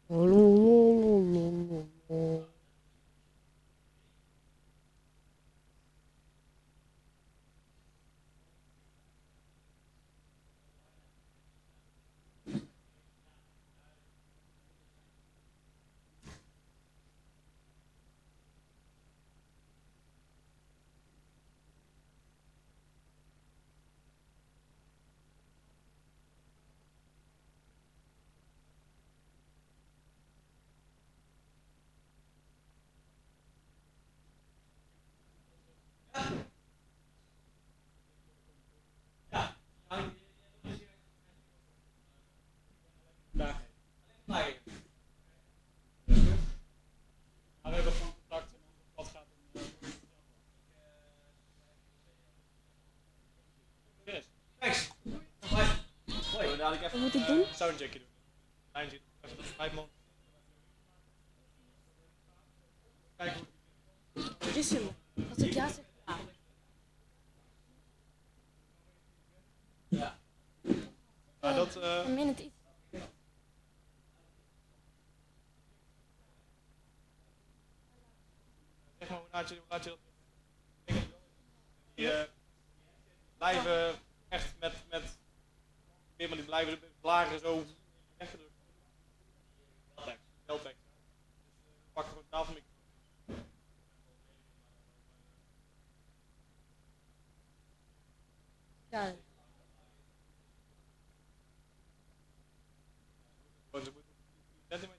Wat moet ik doen? Soundcheckje doen. Lijn zit even 5 man. Kijken hoe Wisselen. Als ik ja zeg, ja. maar dat Een minute iets. zeg maar hoe laat je dat die blijven echt met weer maar die blijven blaren zo weggedrukt. Veldtekst. Pak gewoon tafelmicrofoon. Ja. Gewoon, ze moeten centimeter.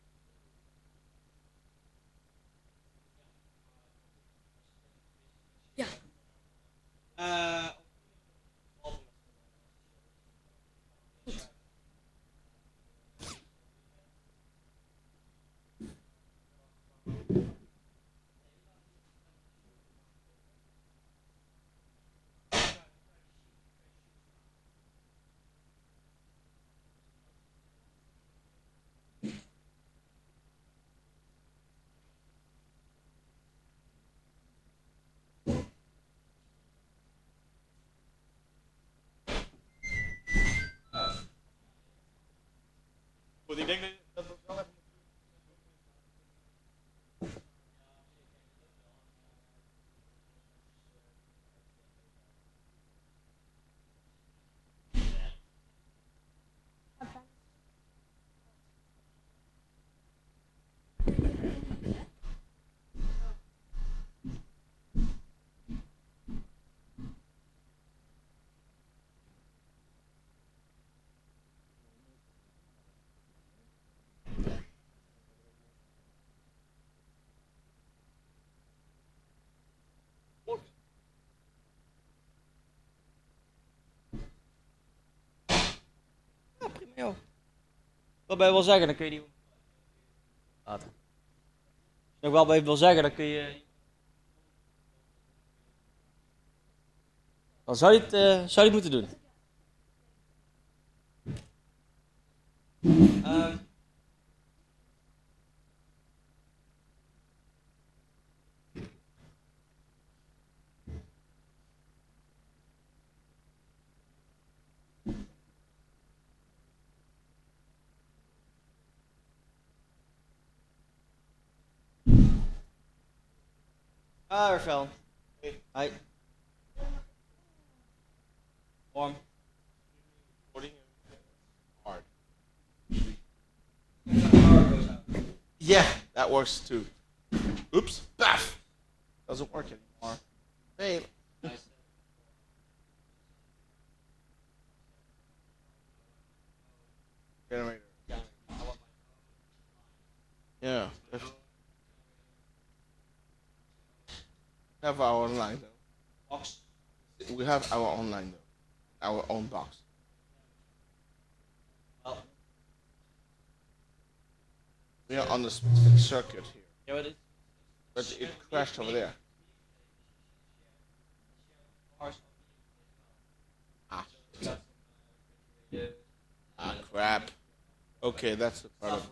Ja. Goed, ik denk dat we wel even Ja, prima joh. Wat bij je wil zeggen, dan kun je die laten. Als je nog wel bij je wil zeggen, dan kun je. Dan zou je het moeten doen. Rafael. Hi. Warm. hard. Yeah, that works too. Oops, paf! Doesn't work anymore. Hey. Generator. Yeah. We have our own line though. Box. We have our own line though. Our own box. Wel. We are on the specific circuit here. Ja, wat is But it crashed over there. Ah. Ah, crap. Okay, that's the problem.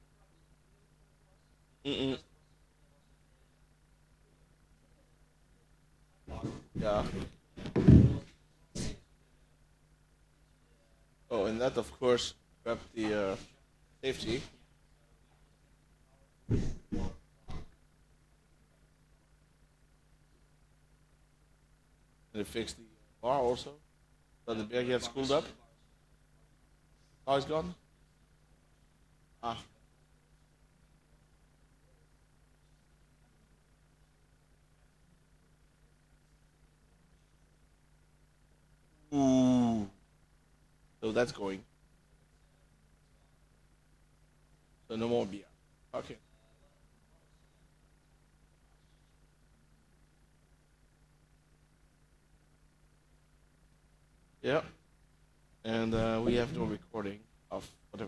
Mm-mm. Yeah. Oh, and that of course grabbed the safety. they fixed the bar also. That the beer gets cooled up. Oh, it's gone. Ah. Ooh. So that's going. So no more beer. Okay. Yeah. And we have no recording of whatever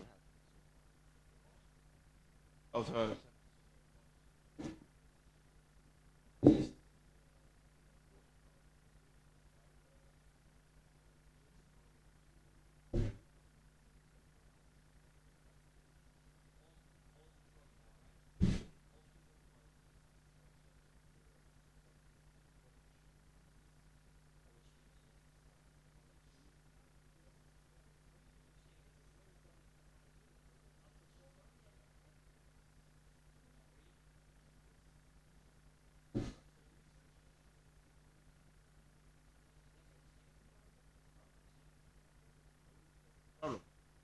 happened. Of problem.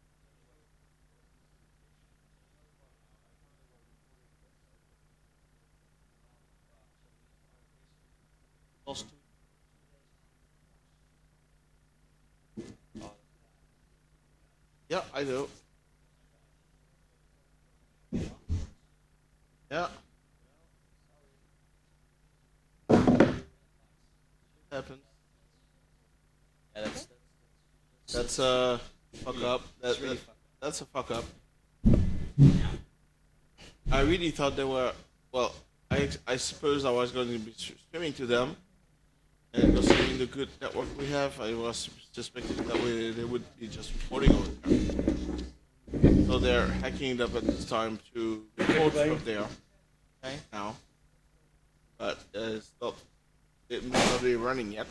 Lost. Yeah, I do. Yeah, happens. Yeah, That's a fuck really, up. that's really fucked That's a fuck up. I really thought they were. Well, I suppose I was going to be streaming to them, and considering the good network we have, I was suspecting that they would be just reporting over there. So they're hacking it up at this time to report from there. Okay. Now, but it may not be running yet.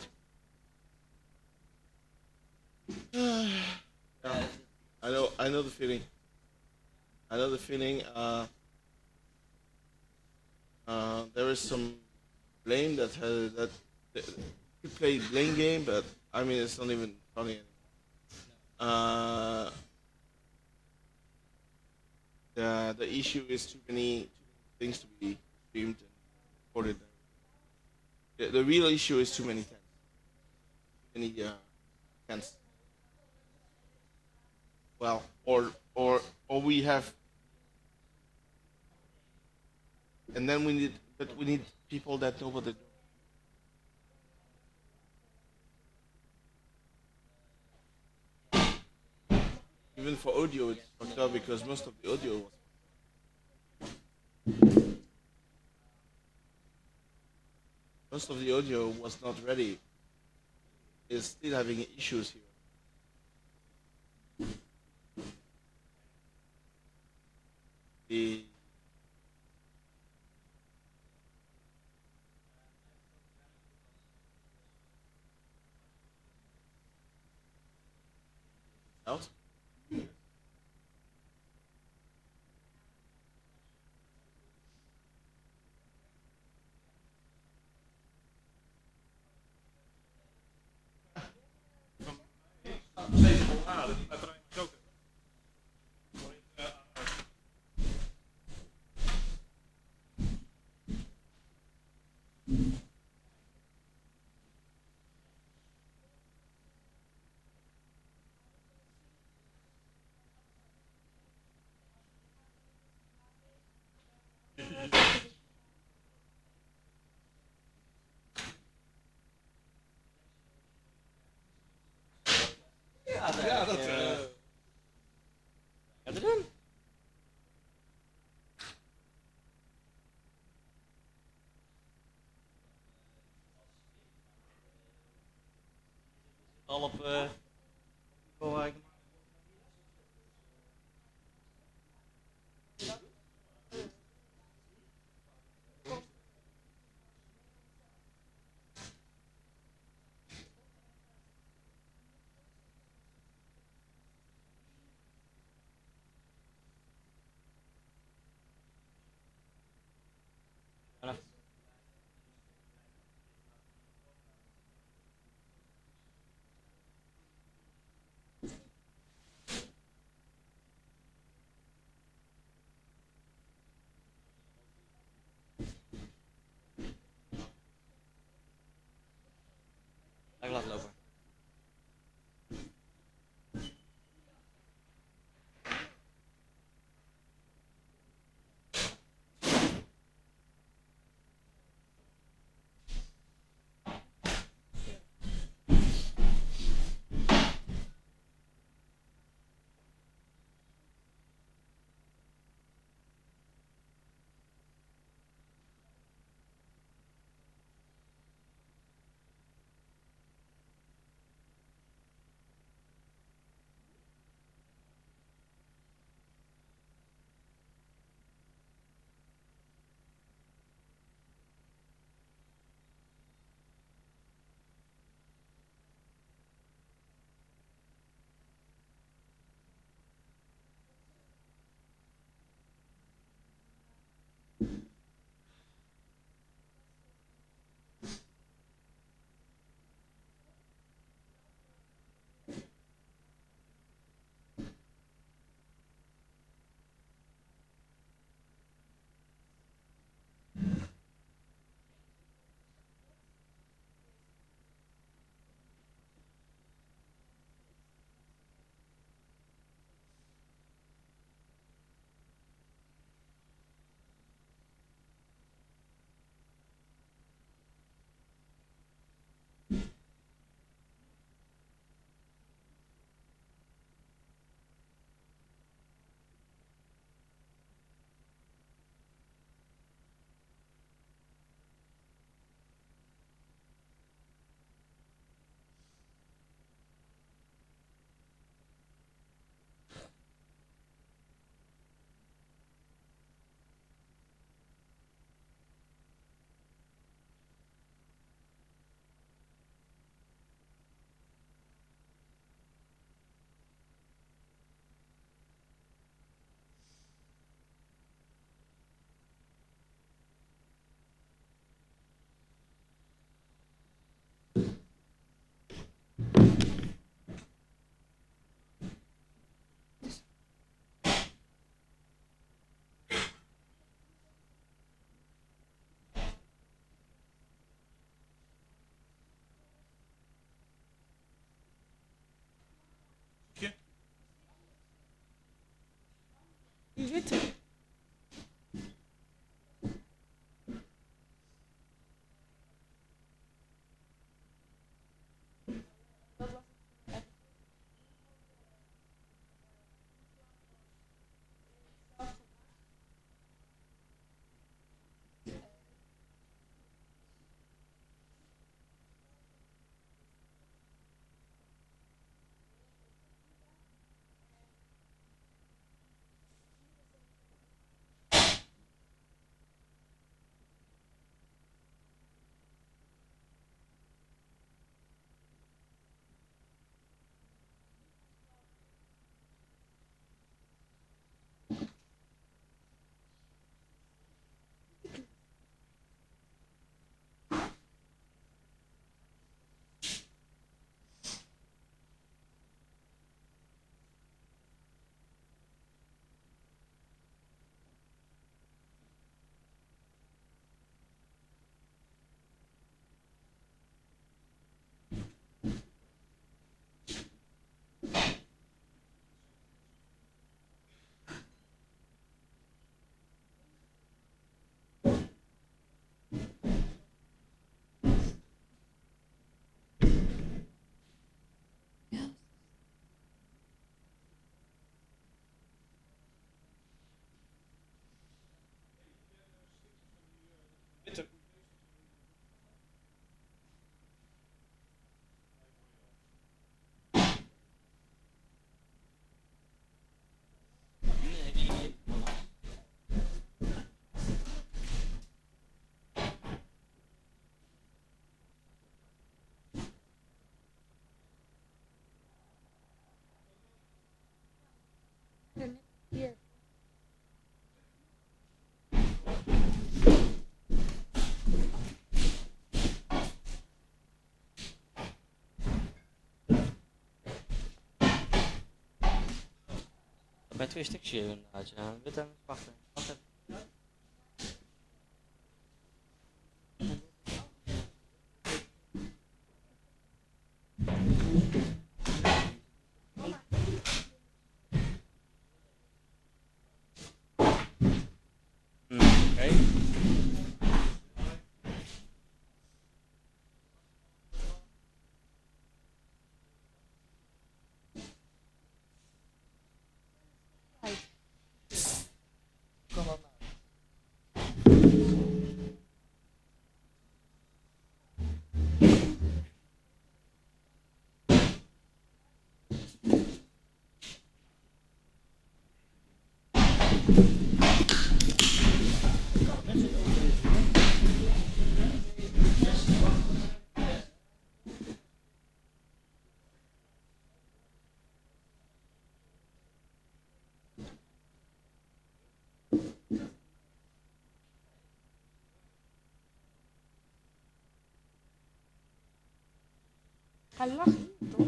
Yeah, I know the feeling. I know the feeling. There is some blame that we play blame game, but I mean it's not even funny anymore. Uh, the issue is too many things to be streamed and recorded. The real issue is too many tens. Too many tens. Well, or we have, and then we need people that know what they're doing. Even for audio, it's fucked up because most of the audio was not ready. Is still having issues here. The out. Ja, dat. Gaat het doen? Al op. Waar ik vanaf. Die witte. Witte. Hier. Bij 2 stukjes hier inderdaad, ja. Wit en zwart. Wacht even. Oké. Kom op nou. Hij lag hier, toch?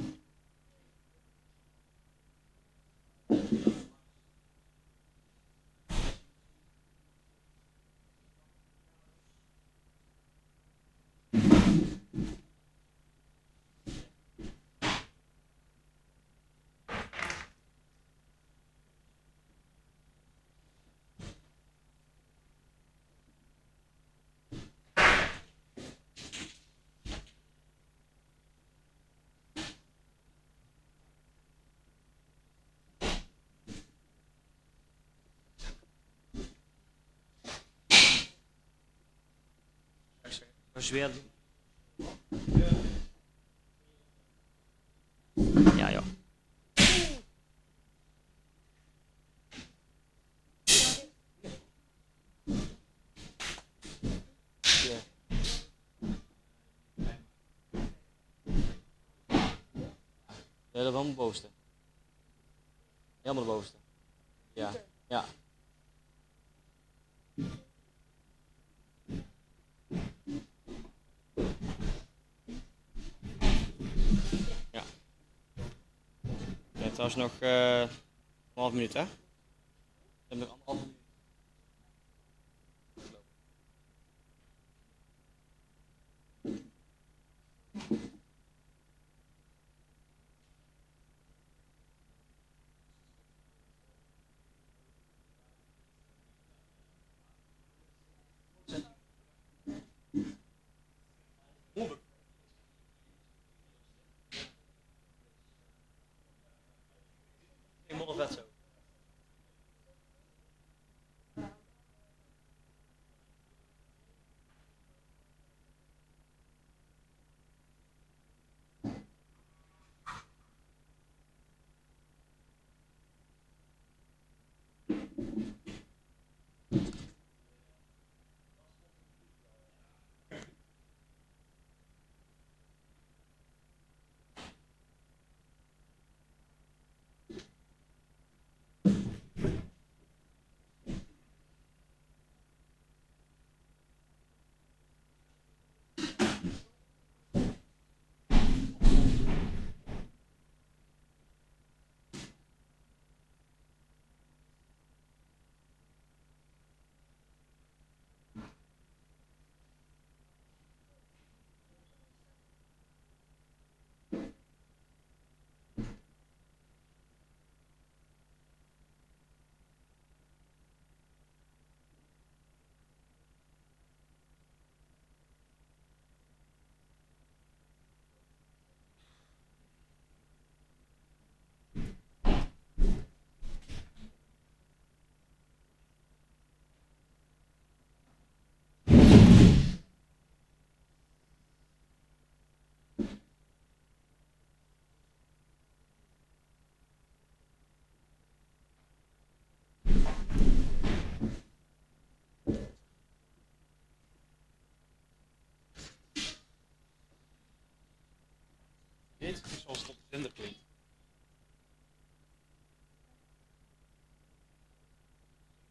Dus weer. Ja, joh. Hier. Ja, dat helemaal bovenste. Helemaal de bovenste. Ja, ja. Ja. Ja, trouwens nog een half minuut, hè? We hebben nog anderhalf minuut.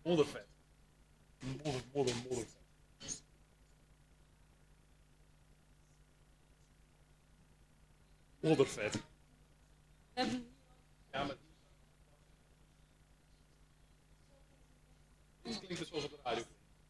Moddervet. Moddervet. Moddervet. Ja, maar het klinkt dus zoals op de radio.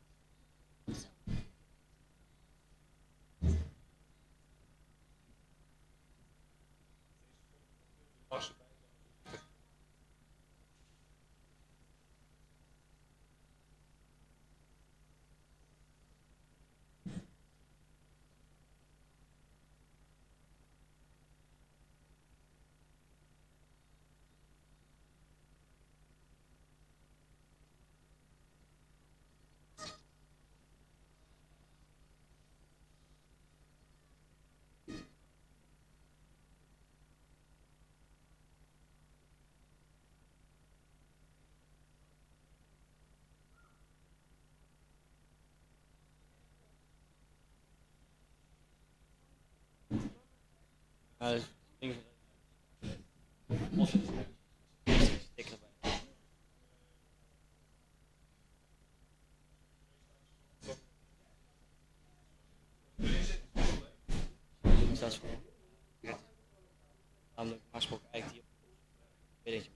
Sticker erbij. Dat is gewoon. Namelijk, normaal gesproken eigenlijk hier. Weet je.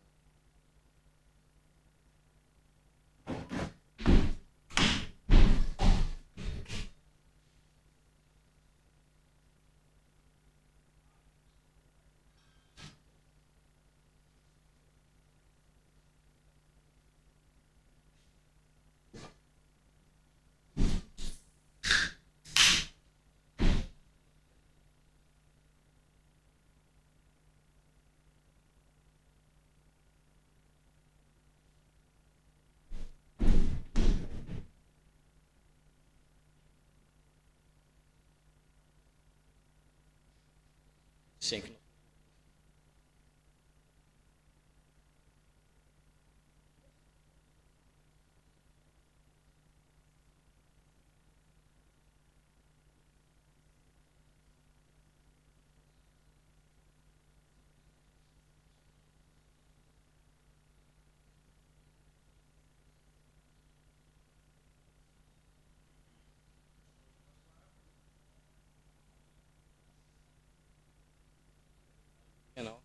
Zeker nog. Genau.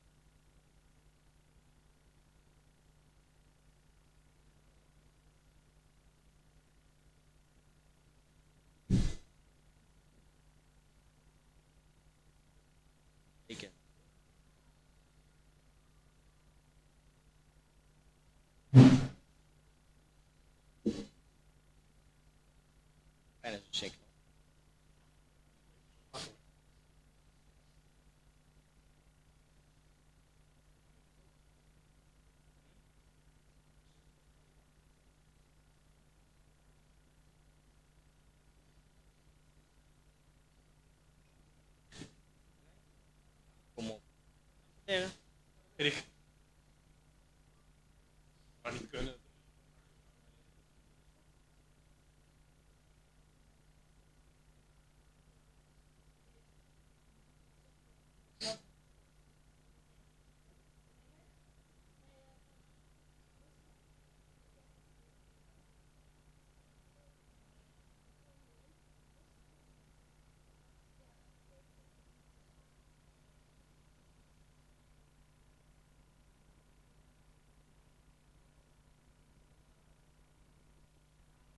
Zeker. Bijna zo zeker. Kom op. Ja. Weet ik.